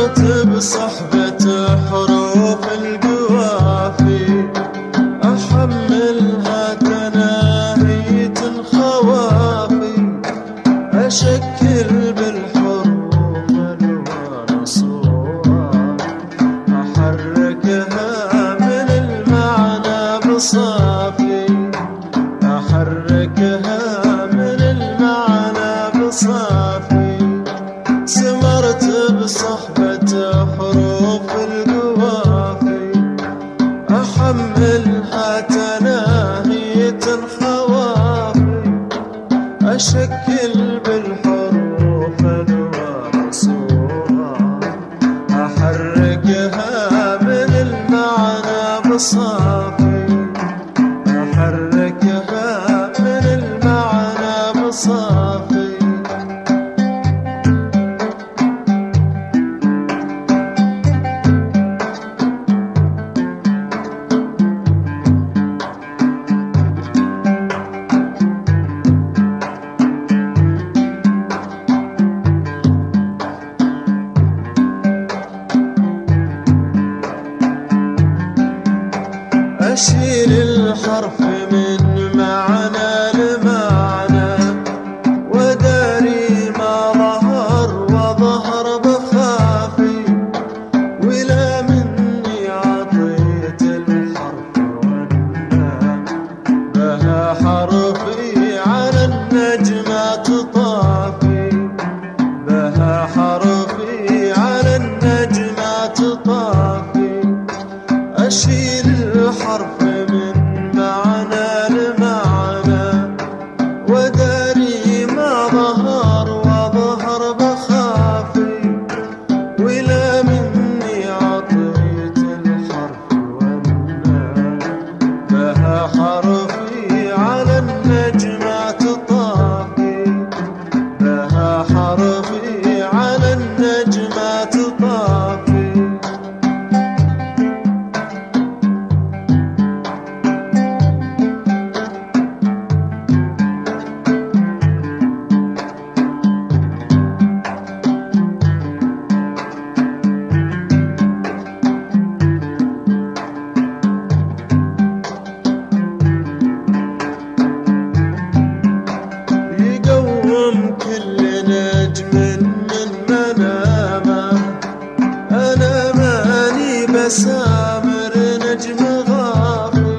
سمرت بصحبة حروف القوافي، أحملها تناهية الخوافي، أشكل بالحروف ألوان صورة، أحركها من المعنى بصافي، أحركها من المعنى بصافي. سمرت بصحبة حروف القوافي، أحملها تناهية الخوافي، أشكل بالحروف ألوان صورة، أحركها من المعنى بصافي، أحركها من المعنى بصافي. أشيل الحرف من معنى لمعنى، وداري ما ظهر وظهر بخافي، ولا مني عطيت الحرف والنام، بها حرفي على النجمات طافي، بها حرفي على النجمات طافي. أشيل الحرف من معنى لمعنى، وداري ما ظهر وظهر بخافي، ولا مني عطيت الحرف والنام، بها حرفي على النجمات طافي، بها حرفي على النجمات طافي. كل نجم من منامه، أنا ماني بسامر نجم غافي،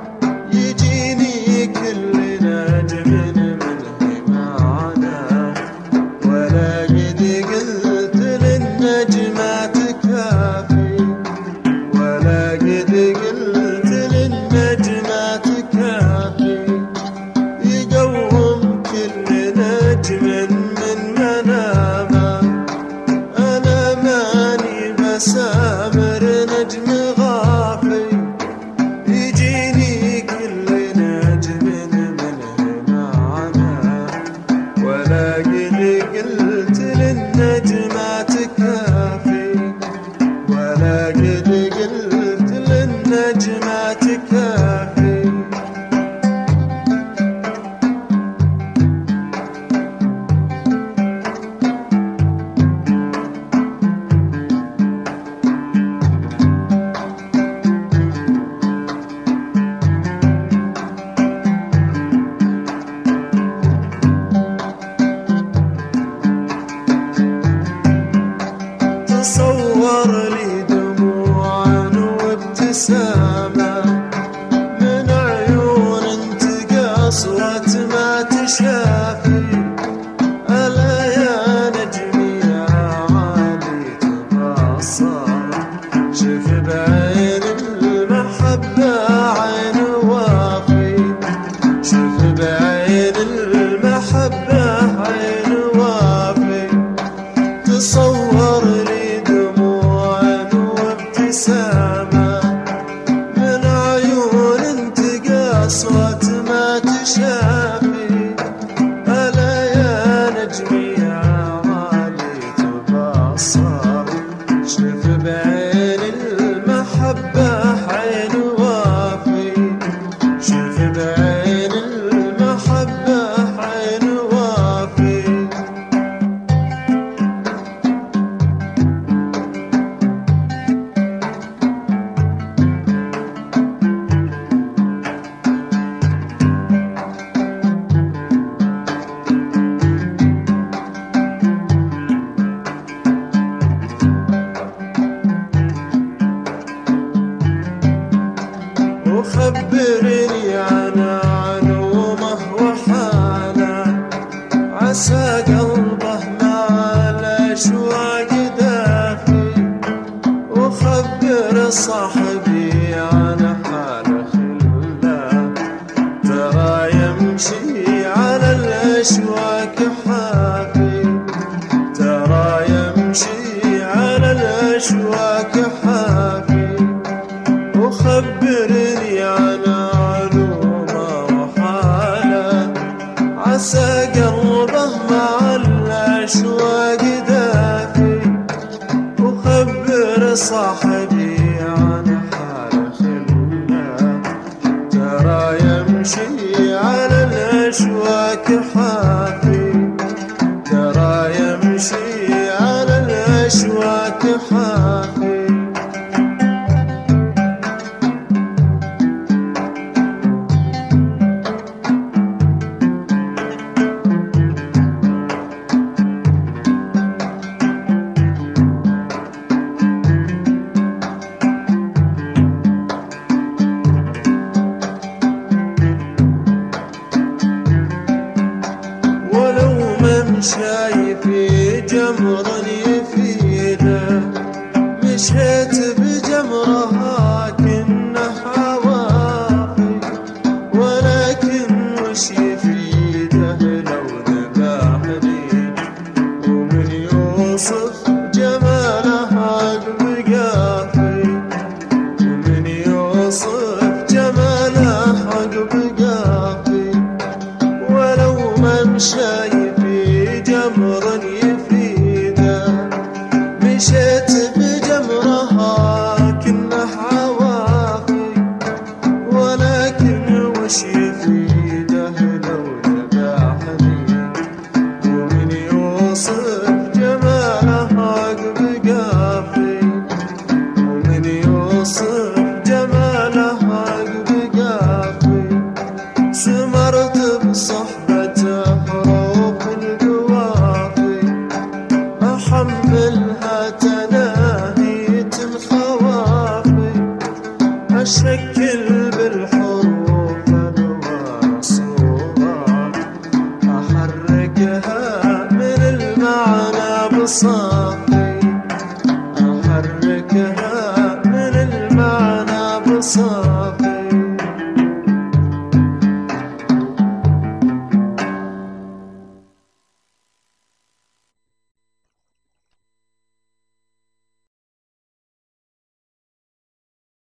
يجيني كل نجم منه معنا، ولا قد قلت للنجمات كافي، ولا قد قلت للنجمات كافي. يقوم كل نجم من منامه، أنا ماني بسامر نجم غافي، يجيني كل نجم منه معنا، ولا قد قلت للنجمات كافي، ولا قد قلت للنجمات كافي. تصور لي دموعا وابتسامة من عيون تقاس ما تشافي، ألا يا نجمي يا عالي تبصر، شف بعين المحبة عين وافي، شف بعين المحبة عين وافي. تصور لي دموعا وابتسامة من عيون تقاس ما تشافي، ألا الأشواك حافي، ترى يمشي على الأشواك حافي، وخبرني عن علومه وحاله، عسى قلبه مع الأشواق دافي، وخبر صاحبي عن حال خله، ترى يمشي على الأشواك حافي، ترى يمشي على الأشواك حافي. شايف جمر يفيده، مشيت بجمرها كنه عوافي، ولكن وش يفيده لو ذبحني، ومن يوصف جمالها عقب قافي، ومن يوصف جمالها عقب قافي، ولو من شايف جمر يفيده، مشيت بجمرها كنه عوافي، ولكن وش يفيده لو ذبحني، ومن يوصف جمالها عقب قافي، ومن يوصف جمالها عقب قافي. سمرت بصحبته أحملها تناهية الخوافي، أشكل بالحروف أنوار صورة، أحركها من المعنى بصار.